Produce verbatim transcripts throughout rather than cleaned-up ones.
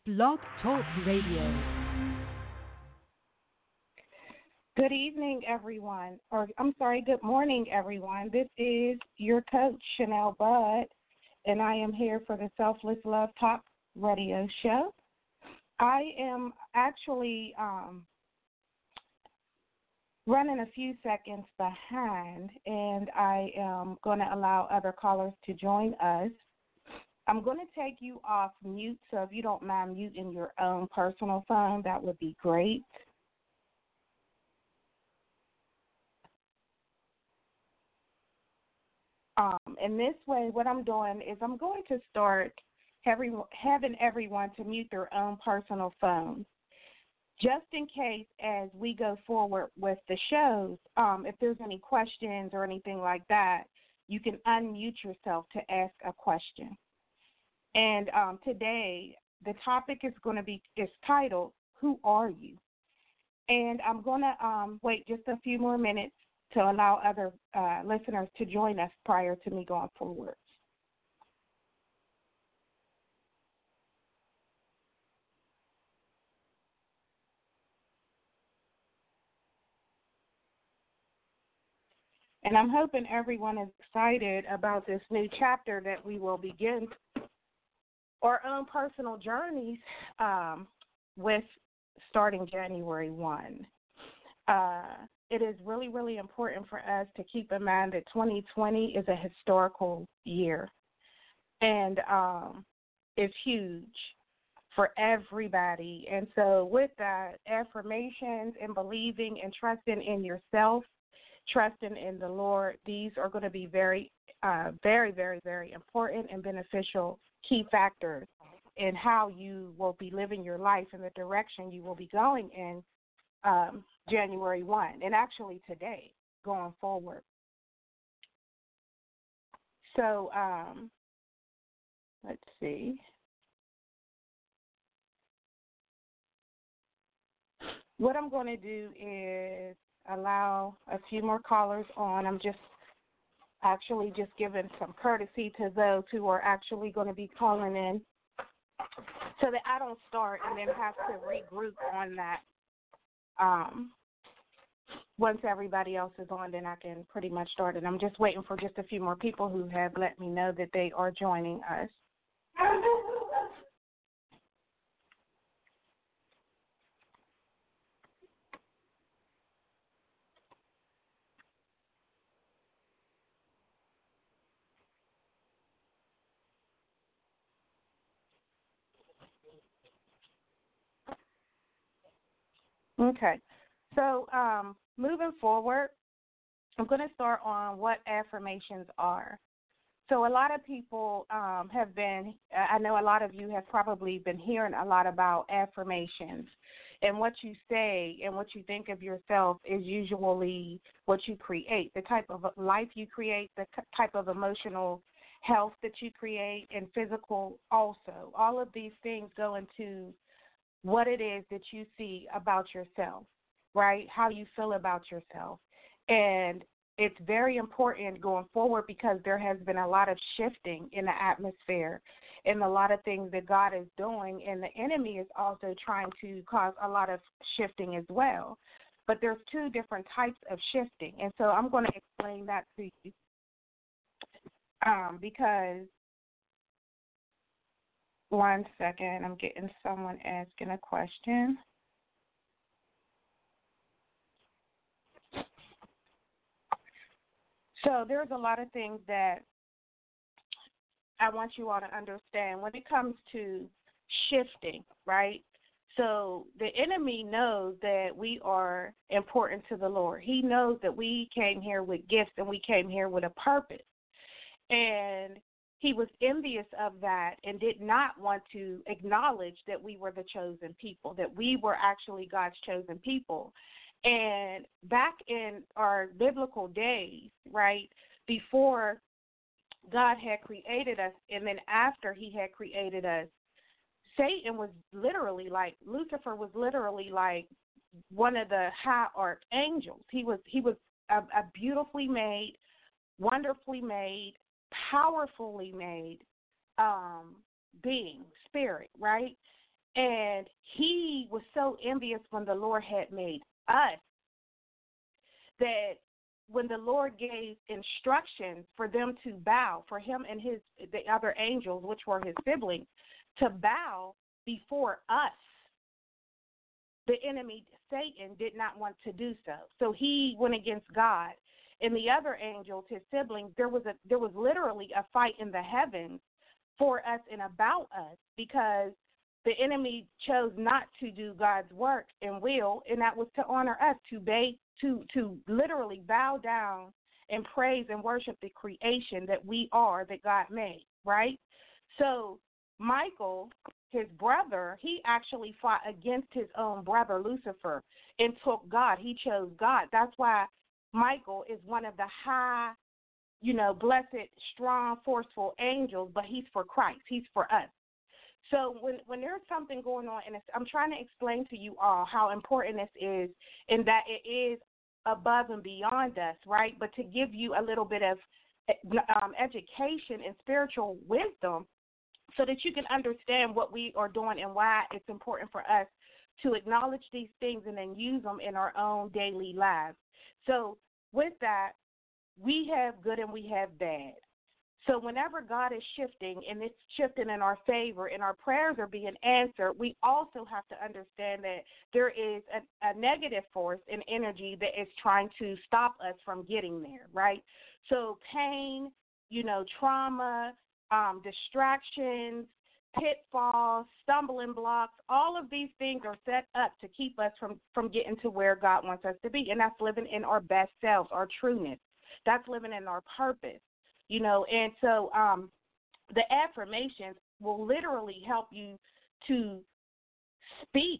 Blog Talk Radio. Good evening, everyone. Or, I'm sorry, good morning, everyone. This is your coach, Chanel Budd, and I am here for the Selfless Love Talk radio show. I am actually um, running a few seconds behind, and I am going to allow other callers to join us. I'm going to take you off mute, so if you don't mind muting your own personal phone, that would be great. Um, and this way, what I'm doing is I'm going to start having, having everyone to mute their own personal phones, just in case as we go forward with the shows, um, if there's any questions or anything like that, you can unmute yourself to ask a question. And um, today, the topic is going to be, is titled, Who Are You? And I'm going to um, wait just a few more minutes to allow other uh, listeners to join us prior to me going forward. And I'm hoping everyone is excited about this new chapter that we will begin our own personal journeys um, with starting January first. Uh, it is really, really important for us to keep in mind that twenty twenty is a historical year, and um, it's huge for everybody. And so with that, affirmations and believing and trusting in yourself, trusting in the Lord, these are going to be very, uh, very, very, very important and beneficial key factors in how you will be living your life and the direction you will be going in um, January first, and actually today, going forward. So um, let's see. What I'm going to do is allow a few more callers on. I'm just actually just giving some courtesy to those who are actually going to be calling in so that I don't start and then have to regroup on that. Um, once everybody else is on, then I can pretty much start it. I'm just waiting for just a few more people who have let me know that they are joining us. Okay. So um, moving forward, I'm going to start on what affirmations are. So a lot of people um, have been, I know a lot of you have probably been hearing a lot about affirmations, and what you say and what you think of yourself is usually what you create, the type of life you create, the type of emotional health that you create, and physical also. All of these things go into what it is that you see about yourself, right? How you feel about yourself. And it's very important going forward because there has been a lot of shifting in the atmosphere and a lot of things that God is doing, and the enemy is also trying to cause a lot of shifting as well. But there's two different types of shifting, and so I'm going to explain that to you um, because one second, I'm getting someone asking a question. So there's a lot of things that I want you all to understand when it comes to shifting, right? So the enemy knows that we are important to the Lord. He knows that we came here with gifts and we came here with a purpose. And he was envious of that and did not want to acknowledge that we were the chosen people, that we were actually God's chosen people. And back in our biblical days, right, before God had created us and then after he had created us, Satan was literally like, Lucifer was literally like one of the high archangels. He was, he was a, a beautifully made, wonderfully made, powerfully made um, being, spirit, right? And he was so envious when the Lord had made us that when the Lord gave instructions for them to bow, for him and his the other angels, which were his siblings, to bow before us, the enemy, Satan, did not want to do so. So he went against God. And the other angels, his siblings, there was a there was literally a fight in the heavens for us and about us, because the enemy chose not to do God's work and will, and that was to honor us, to beg, to to literally bow down and praise and worship the creation that we are, that God made, right? So Michael, his brother, he actually fought against his own brother Lucifer and took God. He chose God. That's why Michael is one of the high, you know, blessed, strong, forceful angels, but he's for Christ. He's for us. So when, when there's something going on, and it's, I'm trying to explain to you all how important this is, in that it is above and beyond us, right? But to give you a little bit of um, education and spiritual wisdom so that you can understand what we are doing and why it's important for us to acknowledge these things and then use them in our own daily lives. So with that, we have good and we have bad. So whenever God is shifting, and it's shifting in our favor and our prayers are being answered, we also have to understand that there is a, a negative force and energy that is trying to stop us from getting there, right? So pain, you know, trauma, um, distractions, pitfalls, stumbling blocks, all of these things are set up to keep us from, from getting to where God wants us to be, and that's living in our best selves, our trueness. That's living in our purpose. You know, and so um, the affirmations will literally help you to speak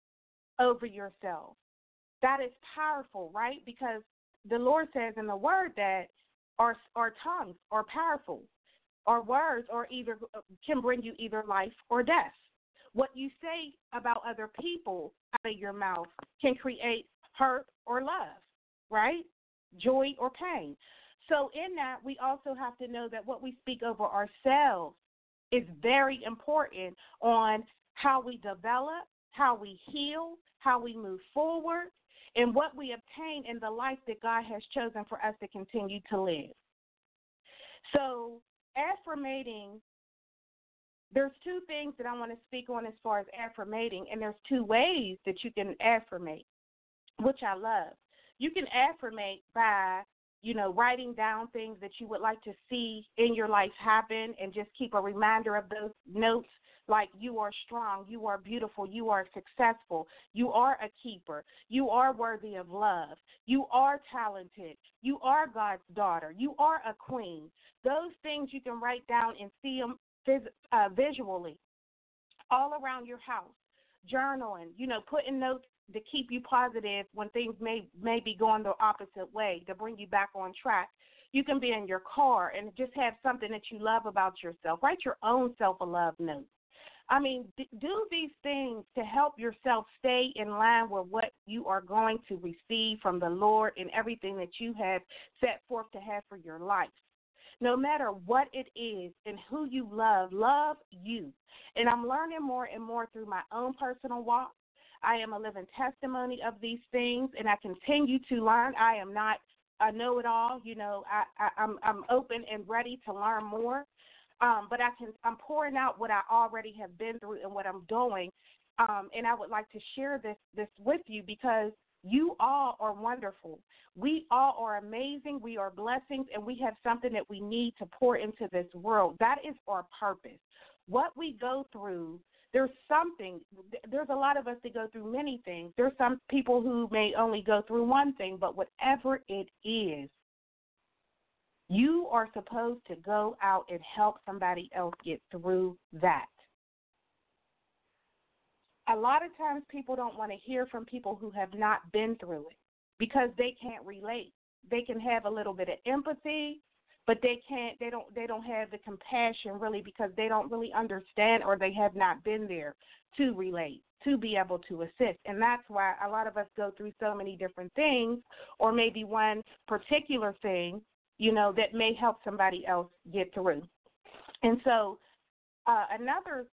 over yourself. That is powerful, right? Because the Lord says in the Word that our our tongues are powerful. Our words are either can bring you either life or death. What you say about other people out of your mouth can create hurt or love, right? Joy or pain. So in that, we also have to know that what we speak over ourselves is very important on how we develop, how we heal, how we move forward, and what we obtain in the life that God has chosen for us to continue to live. So affirmating, there's two things that I want to speak on as far as affirmating, and there's two ways that you can affirmate, which I love. You can affirmate by you know, writing down things that you would like to see in your life happen, and just keep a reminder of those notes, like you are strong, you are beautiful, you are successful, you are a keeper, you are worthy of love, you are talented, you are God's daughter, you are a queen. Those things you can write down and see them phys- uh, visually all around your house, journaling, you know, putting notes to keep you positive when things may may be going the opposite way, to bring you back on track. You can be in your car and just have something that you love about yourself. Write your own self-love note. I mean, d- do these things to help yourself stay in line with what you are going to receive from the Lord and everything that you have set forth to have for your life. No matter what it is and who you love, love you. And I'm learning more and more through my own personal walk. I am a living testimony of these things, and I continue to learn. I am not a know-it-all. You know, I, I, I'm, I'm open and ready to learn more. Um, but I can, I'm pouring out what I already have been through and what I'm doing. Um, and I would like to share this, this with you, because you all are wonderful. We all are amazing. We are blessings, and we have something that we need to pour into this world. That is our purpose. What we go through, there's something, there's a lot of us that go through many things. There's some people who may only go through one thing, but whatever it is, you are supposed to go out and help somebody else get through that. A lot of times people don't want to hear from people who have not been through it, because they can't relate. They can have a little bit of empathy, but they can't, they don't, they don't have the compassion really, because they don't really understand, or they have not been there to relate, to be able to assist. And that's why a lot of us go through so many different things, or maybe one particular thing, you know, that may help somebody else get through. And so uh, another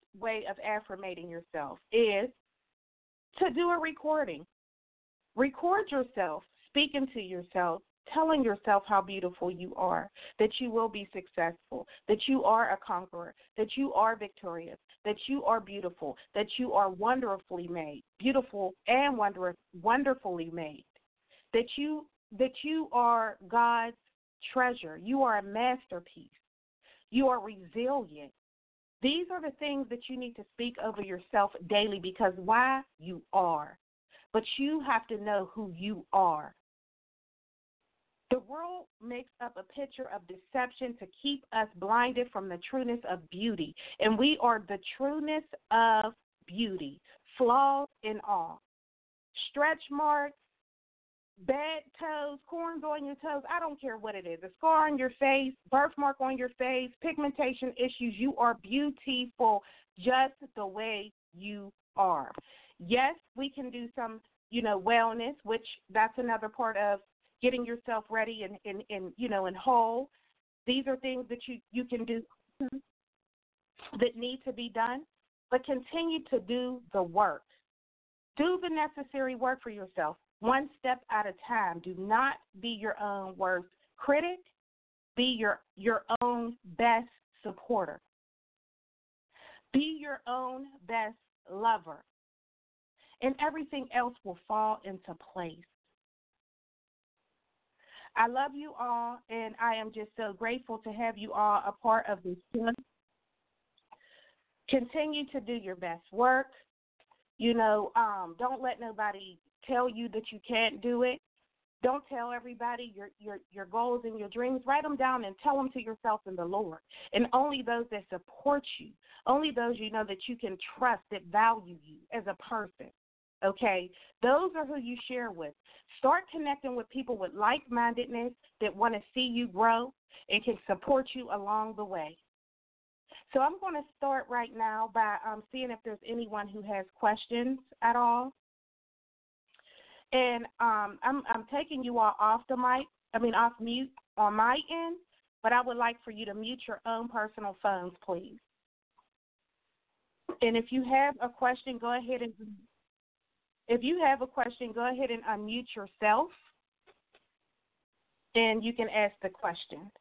way of affirmating yourself is to do a recording. Record yourself, speaking to yourself, telling yourself how beautiful you are, that you will be successful, that you are a conqueror, that you are victorious, that you are beautiful, that you are wonderfully made, beautiful and wonder, wonderfully made, that you that you are God's treasure. You are a masterpiece. You are resilient. These are the things that you need to speak over yourself daily because why? You are. But you have to know who you are. The world makes up a picture of deception to keep us blinded from the trueness of beauty. And we are the trueness of beauty, flaws and all. Stretch marks, bad toes, corns on your toes, I don't care what it is. A scar on your face, birthmark on your face, pigmentation issues, you are beautiful just the way you are. Yes, we can do some, you know, wellness, which that's another part of getting yourself ready and, and, and you know, and whole. These are things that you, you can do that need to be done, but continue to do the work. Do the necessary work for yourself, one step at a time. Do not be your own worst critic. Be your, your own best supporter. Be your own best lover. And everything else will fall into place. I love you all, and I am just so grateful to have you all a part of this team. Continue to do your best work. You know, um, don't let nobody tell you that you can't do it. Don't tell everybody your, your, your goals and your dreams. Write them down and tell them to yourself and the Lord. And only those that support you, only those you know that you can trust, that value you as a person. Okay, those are who you share with. Start connecting with people with like-mindedness that want to see you grow and can support you along the way. So I'm going to start right now by um, seeing if there's anyone who has questions at all. And um, I'm, I'm taking you all off the mic, I mean off mute on my end, but I would like for you to mute your own personal phones, please. And if you have a question, go ahead and If you have a question, go ahead and unmute yourself, and you can ask the question.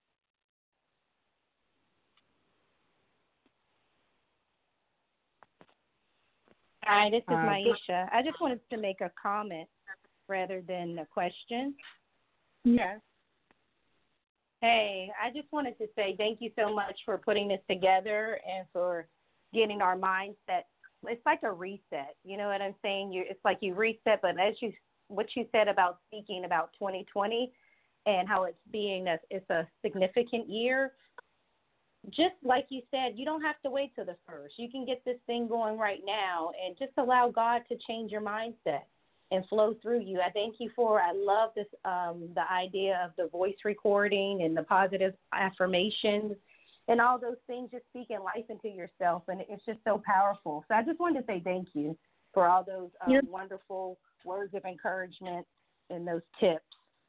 Hi, this is Uh, Maisha. I just wanted to make a comment rather than a question. Yes. Hey, I just wanted to say thank you so much for putting this together and for getting our mindset. It's like a reset. You know what I'm saying? You, it's like you reset, but as you, what you said about speaking about twenty twenty and how it's being a, it's a significant year, just like you said, you don't have to wait till the first. You can get this thing going right now and just allow God to change your mindset and flow through you. I thank you for, I love this, um, the idea of the voice recording and the positive affirmations and all those things, just speaking life into yourself. And it's just so powerful. So I just wanted to say thank you for all those um, You're, wonderful words of encouragement and those tips.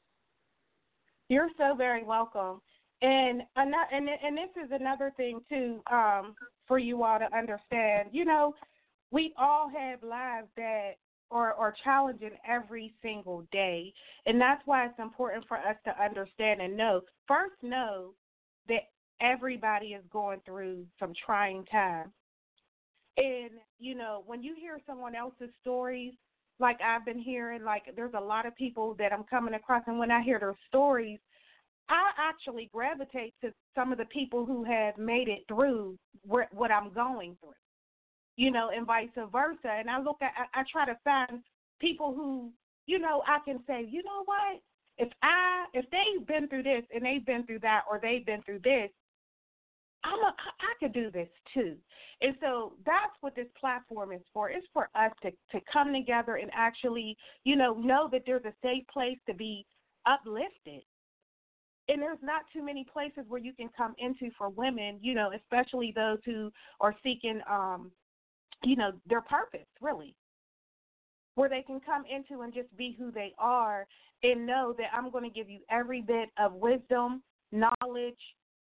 you're so very welcome. And, and and this is another thing, too, um, for you all to understand. You know, we all have lives that are, are challenging every single day. And that's why it's important for us to understand and know. First, know that everybody is going through some trying times. And, you know, when you hear someone else's stories, like I've been hearing, like there's a lot of people that I'm coming across, and when I hear their stories, I actually gravitate to some of the people who have made it through what I'm going through, you know, and vice versa. And I look at, I, I try to find people who, you know, I can say, you know what, if I, if they've been through this and they've been through that, or they've been through this, I'm a, I could do this too. And so that's what this platform is for. It's for us to, to come together and actually, you know, know that there's a safe place to be uplifted. And there's not too many places where you can come into for women, you know, especially those who are seeking, um, you know, their purpose, really, where they can come into and just be who they are and know that I'm going to give you every bit of wisdom, knowledge,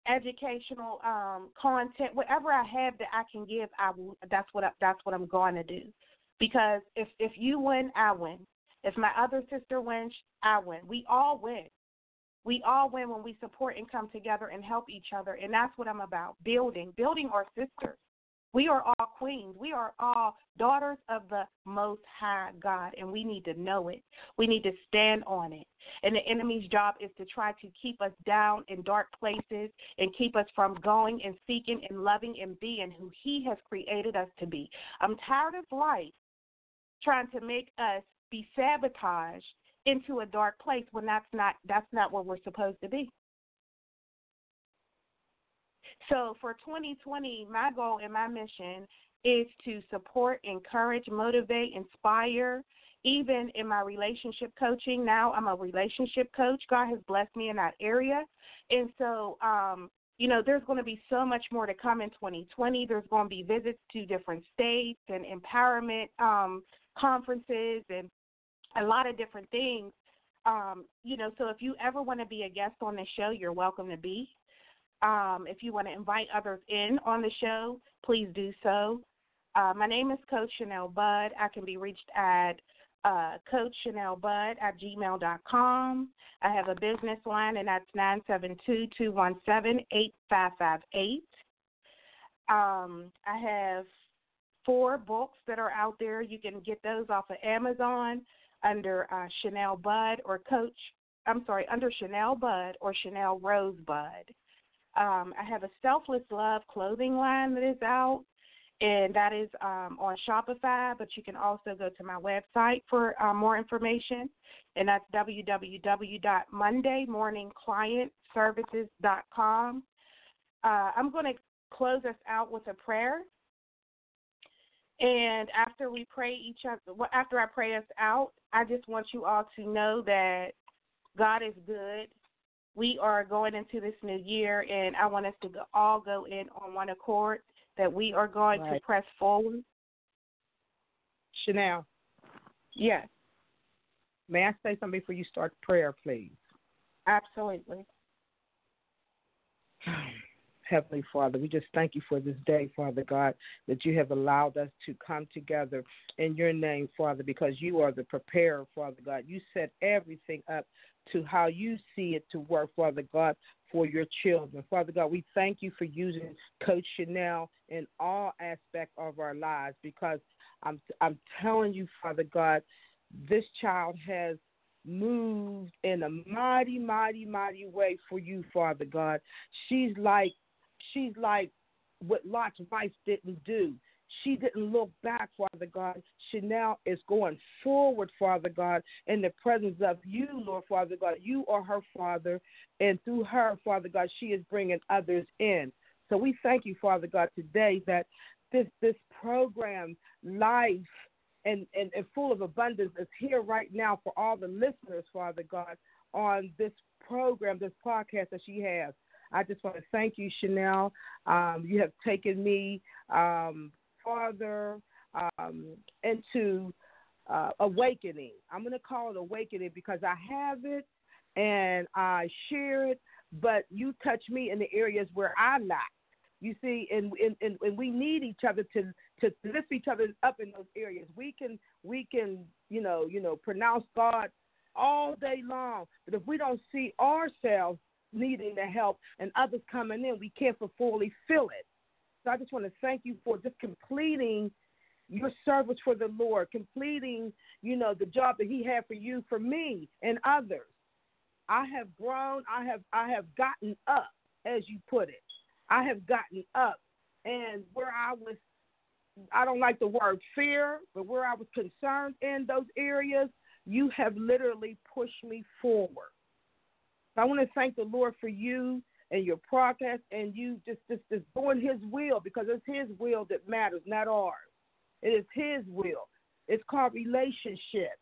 educational um, content, whatever I have that I can give, I will, that's what I, that's what I'm going to do. Because if if you win, I win. If my other sister wins, I win. We all win. We all win when we support and come together and help each other, and that's what I'm about, building, building our sisters. We are all queens. We are all daughters of the Most High God, and we need to know it. We need to stand on it. And the enemy's job is to try to keep us down in dark places and keep us from going and seeking and loving and being who he has created us to be. I'm tired of life trying to make us be sabotaged into a dark place when that's not that's not where we're supposed to be. So for twenty twenty, my goal and my mission is to support, encourage, motivate, inspire, even in my relationship coaching. Now I'm a relationship coach. God has blessed me in that area. And so, um, you know, there's going to be so much more to come in twenty twenty. There's going to be visits to different states and empowerment um, conferences and a lot of different things. Um, you know, so if you ever want to be a guest on the show, you're welcome to be. Um, if you want to invite others in on the show, please do so. Uh, my name is Coach Chanel Budd. I can be reached at uh, coach chanel budd at gmail dot com. I have a business line, and that's nine seven two, two one seven, eight five five eight. Um, I have four books that are out there. You can get those off of Amazon under uh, Chanel Budd or Coach, I'm sorry, under Chanel Budd or Chanel Rosebud. Um, I have a Selfless Love clothing line that is out, and that is um, on Shopify, but you can also go to my website for uh, more information, and that's w w w dot monday morning client services dot com. Uh, I'm going to close us out with a prayer, and after we pray each other, after I pray us out, I just want you all to know that God is good. We are going into this new year, and I want us to go, all go in on one accord, that we are going right. to press forward. Chanel. Yes. May I say something before you start prayer, please? Absolutely. Heavenly Father, we just thank you for this day, Father God, that you have allowed us to come together in your name, Father, because you are the preparer, Father God. You set everything up to how you see it to work, Father God, for your children. Father God, we thank you for using Coach Chanel in all aspects of our lives, because I'm I'm telling you, Father God, this child has moved in a mighty, mighty, mighty way for you, Father God. She's like she's like what Lot's wife didn't do. She didn't look back, Father God. Chanel is going forward, Father God, in the presence of you, Lord, Father God. You are her Father, and through her, Father God, she is bringing others in. So we thank you, Father God, today that this this program, Life and, and, and Full of Abundance, is here right now for all the listeners, Father God, on this program, this podcast that she has. I just want to thank you, Chanel. Um, you have taken me um, farther um, into uh, awakening. I'm going to call it awakening because I have it and I share it, but you touch me in the areas where I lack. You see, and, and, and we need each other to, to lift each other up in those areas. We can, we can, you know, you know, pronounce God all day long, but if we don't see ourselves needing the help and others coming in, we can't fully feel it. So I just want to thank you for just completing your service for the Lord, completing, you know, the job that he had for you, for me and others. I have grown. I have, I have gotten up, as you put it. I have gotten up, and where I was, I don't like the word fear, but where I was concerned in those areas, you have literally pushed me forward. So I want to thank the Lord for you and your progress, and you just, just, just doing his will, because it's his will that matters, not ours. It is his will. It's called relationship.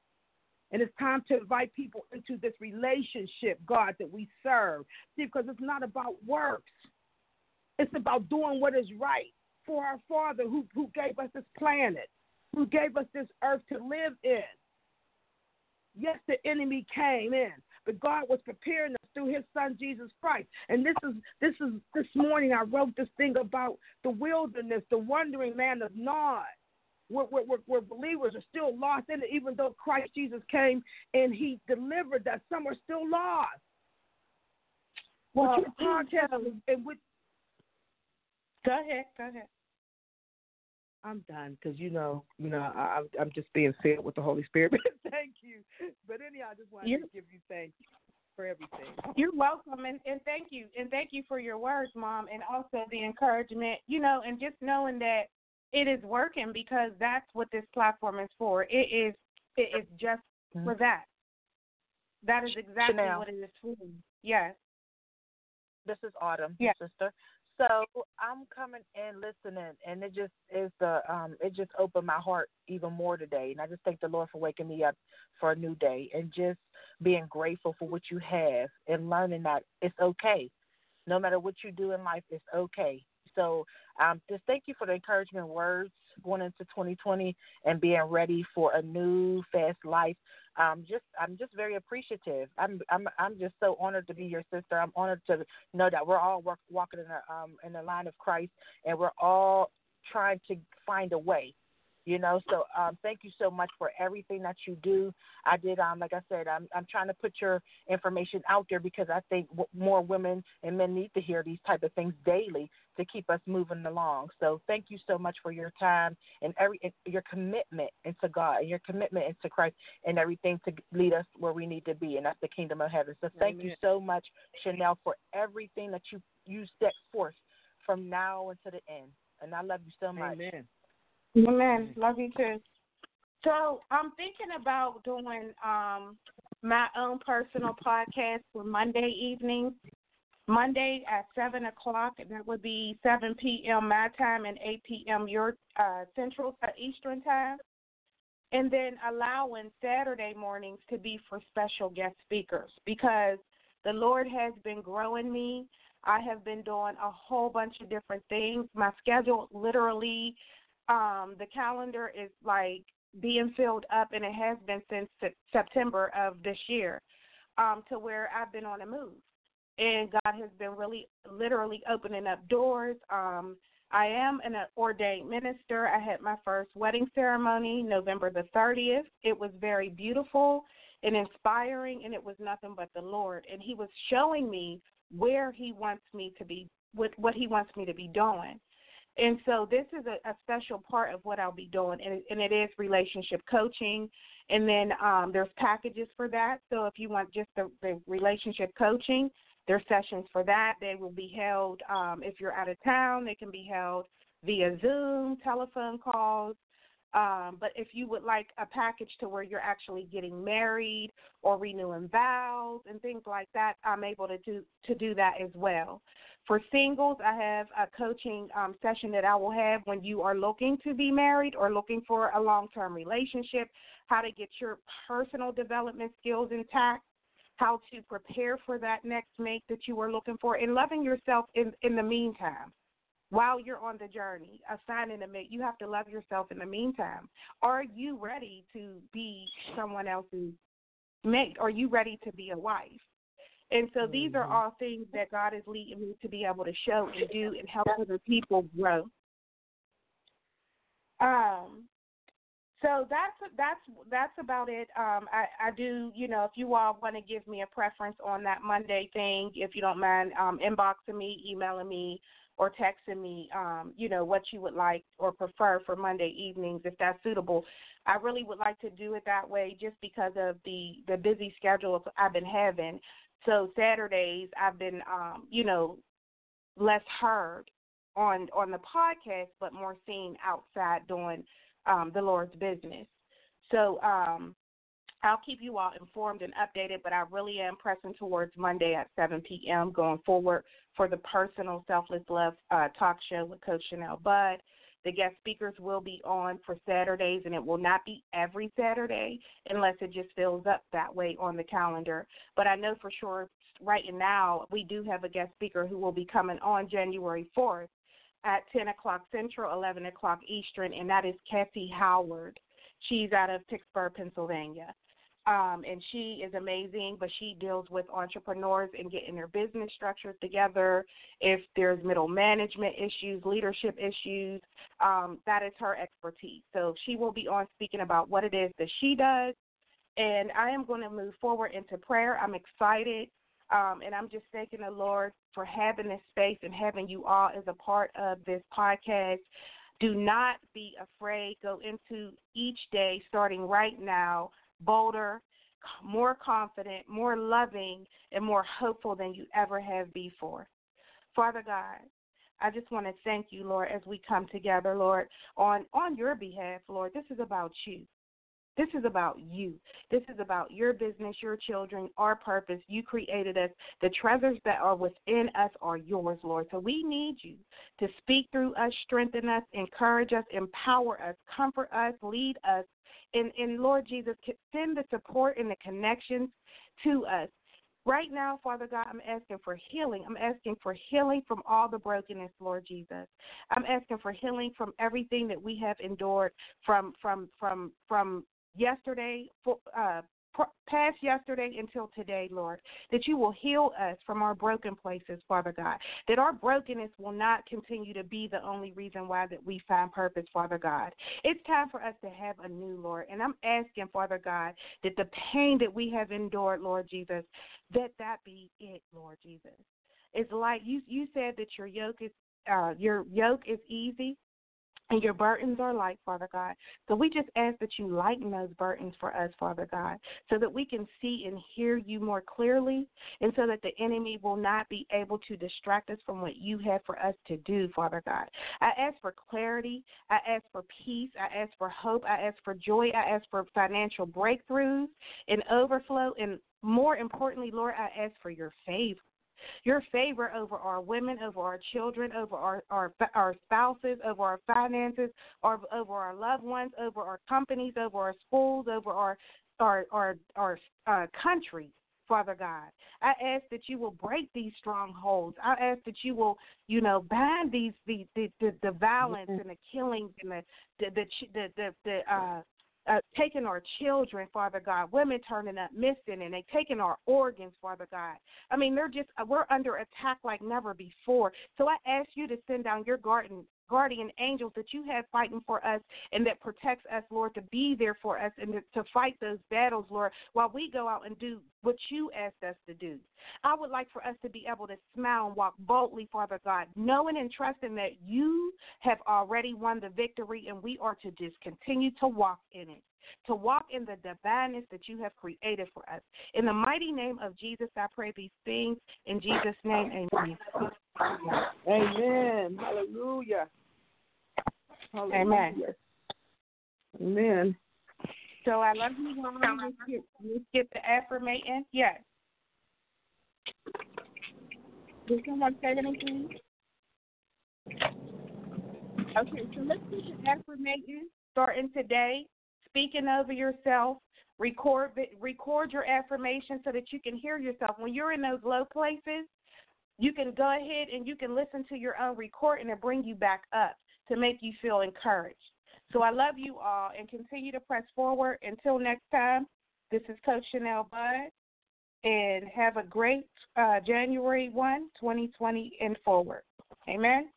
And it's time to invite people into this relationship, God, that we serve. See, because it's not about works. It's about doing what is right for our Father who, who gave us this planet, who gave us this earth to live in. Yes, the enemy came in, but God was preparing us through his son, Jesus Christ. And this is, this is, this morning I wrote this thing about the wilderness, the wandering land of Nod, where, where, where, where believers are still lost in it, even though Christ Jesus came and he delivered us. Some are still lost. Well, But your podcast and with, go ahead, go ahead. I'm done because you know, you know, I, I'm I'm just being filled with the Holy Spirit. Thank you. But anyhow, I just wanted You're, to give you thanks for everything. You're welcome, and, and thank you, and thank you for your words, Mom, and also the encouragement. You know, and just knowing that it is working because that's what this platform is for. It is it is just mm-hmm. for that. That is exactly Chanel. What it is for. Yes. This is Autumn, yes. sister. So I'm coming in listening, and it just is the um, it just opened my heart even more today, and I just thank the Lord for waking me up for a new day, and just being grateful for what you have, and learning that it's okay, no matter what you do in life, it's okay. So um, just thank you for the encouragement words going into twenty twenty and being ready for a new fast life. Um, just I'm just very appreciative. I'm I'm I'm just so honored to be your sister. I'm honored to know that we're all work, walking in the um in the line of Christ, and we're all trying to find a way. You know, so um, thank you so much for everything that you do. I did, um, like I said, I'm I'm trying to put your information out there because I think w- more women and men need to hear these type of things daily to keep us moving along. So thank you so much for your time and every and your commitment into God and your commitment into Christ and everything to lead us where we need to be, and that's the kingdom of heaven. So thank Amen. You so much, Chanel, for everything that you you set forth from now until the end. And I love you so much. Amen. Amen. Love you too. So I'm thinking about doing um, my own personal podcast for Monday evenings. Monday at seven o'clock, and that would be seven p.m. my time and eight p.m. your uh, Central uh, Eastern time. And then allowing Saturday mornings to be for special guest speakers because the Lord has been growing me. I have been doing a whole bunch of different things. My schedule literally, um, the calendar is like being filled up, and it has been since September of this year, um, to where I've been on a move. And God has been really literally opening up doors. Um, I am an ordained minister. I had my first wedding ceremony November the thirtieth. It was very beautiful and inspiring, and it was nothing but the Lord. And he was showing me where he wants me to be, what, what he wants me to be doing. And so this is a, a special part of what I'll be doing, and, and it is relationship coaching. And then um, there's packages for that. So if you want just the, the relationship coaching, there are sessions for that. They will be held, um, if you're out of town, they can be held via Zoom, telephone calls. Um, but if you would like a package to where you're actually getting married or renewing vows and things like that, I'm able to do, to do that as well. For singles, I have a coaching um, session that I will have when you are looking to be married or looking for a long-term relationship, how to get your personal development skills intact, how to prepare for that next mate that you are looking for, and loving yourself in, in the meantime. While you're on the journey, assigning a mate, you have to love yourself in the meantime. Are you ready to be someone else's mate? Are you ready to be a wife? And so these are all things that God is leading me to be able to show and do and help other people grow. Um, so that's that's that's about it. Um, I, I do, you know, if you all want to give me a preference on that Monday thing, if you don't mind um, inboxing me, emailing me, or texting me, um, you know, what you would like or prefer for Monday evenings, if that's suitable. I really would like to do it that way just because of the, the busy schedule I've been having. So Saturdays I've been, um, you know, less heard on on the podcast, but more seen outside doing um, the Lord's business. So um, I'll keep you all informed and updated, but I really am pressing towards Monday at seven p.m. going forward for the Personal Selfless Love uh, talk show with Coach Chanel Budd. The guest speakers will be on for Saturdays, and it will not be every Saturday unless it just fills up that way on the calendar. But I know for sure right now we do have a guest speaker who will be coming on January fourth at ten o'clock Central, eleven o'clock Eastern, and that is Cassie Howard. She's out of Pittsburgh, Pennsylvania. Um, and she is amazing, but she deals with entrepreneurs and getting their business structures together. If there's middle management issues, leadership issues, um, that is her expertise. So she will be on speaking about what it is that she does. And I am going to move forward into prayer. I'm excited, um, and I'm just thanking the Lord for having this space and having you all as a part of this podcast. Do not be afraid. Go into each day, starting right now, bolder, more confident, more loving, and more hopeful than you ever have before. Father God, I just want to thank you, Lord, as we come together, Lord, on, on your behalf, Lord. This is about you. This is about you. This is about your business, your children, our purpose. You created us. The treasures that are within us are yours, Lord. So we need you to speak through us, strengthen us, encourage us, empower us, comfort us, lead us. And, and Lord Jesus, send the support and the connections to us. Right now, Father God, I'm asking for healing. I'm asking for healing from all the brokenness, Lord Jesus. I'm asking for healing from everything that we have endured from from from from yesterday, uh, past yesterday until today, Lord, that you will heal us from our broken places, Father God, that our brokenness will not continue to be the only reason why that we find purpose, Father God. It's time for us to have a new, Lord, and I'm asking, Father God, that the pain that we have endured, Lord Jesus, that that be it, Lord Jesus. It's like you, you said that your yoke is, uh, your yoke is easy, and your burdens are light, Father God. So we just ask that you lighten those burdens for us, Father God, so that we can see and hear you more clearly, and so that the enemy will not be able to distract us from what you have for us to do, Father God. I ask for clarity. I ask for peace. I ask for hope. I ask for joy. I ask for financial breakthroughs and overflow. And more importantly, Lord, I ask for your favor. Your favor over our women, over our children, over our, our our spouses, over our finances, or over our loved ones, over our companies, over our schools, over our our our, our uh, country, Father God. I ask that you will break these strongholds. I ask that you will, you know, bind these the the, the, the violence and the killings and the the the the, the, the uh, Uh, taking our children, Father God, women turning up missing, and they taking our organs, Father God. I mean, they're just, we're under attack like never before. So I ask you to send down your garden, guardian angels that you have fighting for us and that protects us, Lord, to be there for us and to, to fight those battles, Lord, while we go out and do what you asked us to do. I would like for us to be able to smile and walk boldly, Father God, knowing and trusting that you have already won the victory, and we are to just continue to walk in it, to walk in the divineness that you have created for us. In the mighty name of Jesus, I pray these things. In Jesus' name, amen. Amen. Hallelujah. Hallelujah. Amen. Amen. So I love you, Mom. Let's get, let's get the affirmation. Yes. Did someone say anything? Okay, so let's get the affirmation starting today. Speaking over yourself. Record record your affirmation so that you can hear yourself. When you're in those low places, you can go ahead and you can listen to your own recording and bring you back up to make you feel encouraged. So I love you all and continue to press forward. Until next time, this is Coach Chanel Budd, and have a great uh, January first, twenty twenty and forward. Amen?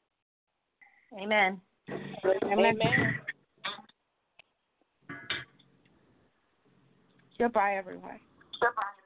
Amen. Amen. Amen. Goodbye, everyone. Goodbye.